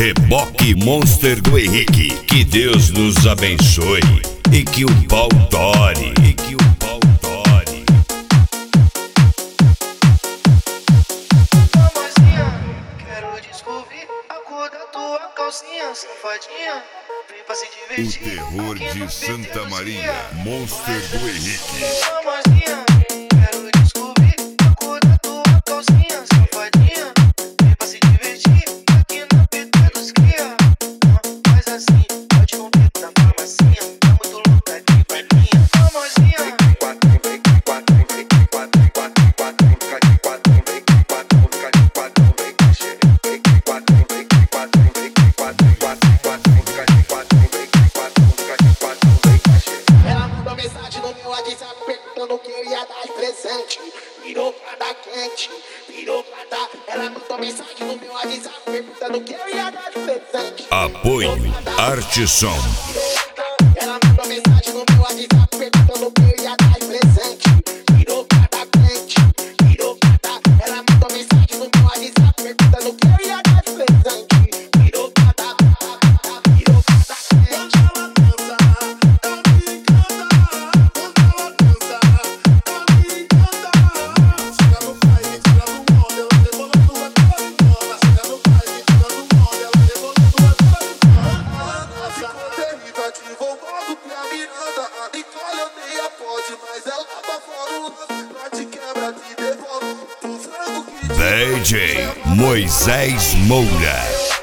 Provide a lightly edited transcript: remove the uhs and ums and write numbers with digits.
Reboque Monster do Henrique. Que Deus nos abençoe e que o pau tore. Quero descobrir a cor da tua calcinha, safadinha. Vem pra se O divertir. terror de Santa Maria, Monster do Henrique. Mamozinha, quero descobrir a cor da tua calcinha, safadinha. Vem pra se divertir aqui na PT dos cria. Faz assim, pode comprar na farmacinha. Tá muito louca aqui pra minha mamozinha. Ela mandou mensagem no meu WhatsApp perguntando o que eu ia dar de presente. Virou pra dar quente, virou pra dar. Ela mandou mensagem no meu WhatsApp perguntando o que eu ia dar de presente. Apoio Arte Som. Ela mandou mensagem no meu WhatsApp perguntando o que eu ia dar de presente. Virou pra dar quente, virou pra dar. Ela mandou mensagem no meu WhatsApp perguntando o que eu ia dar de presente. Virou pra dar, virou pra dar quente. DJ Moisés Moura.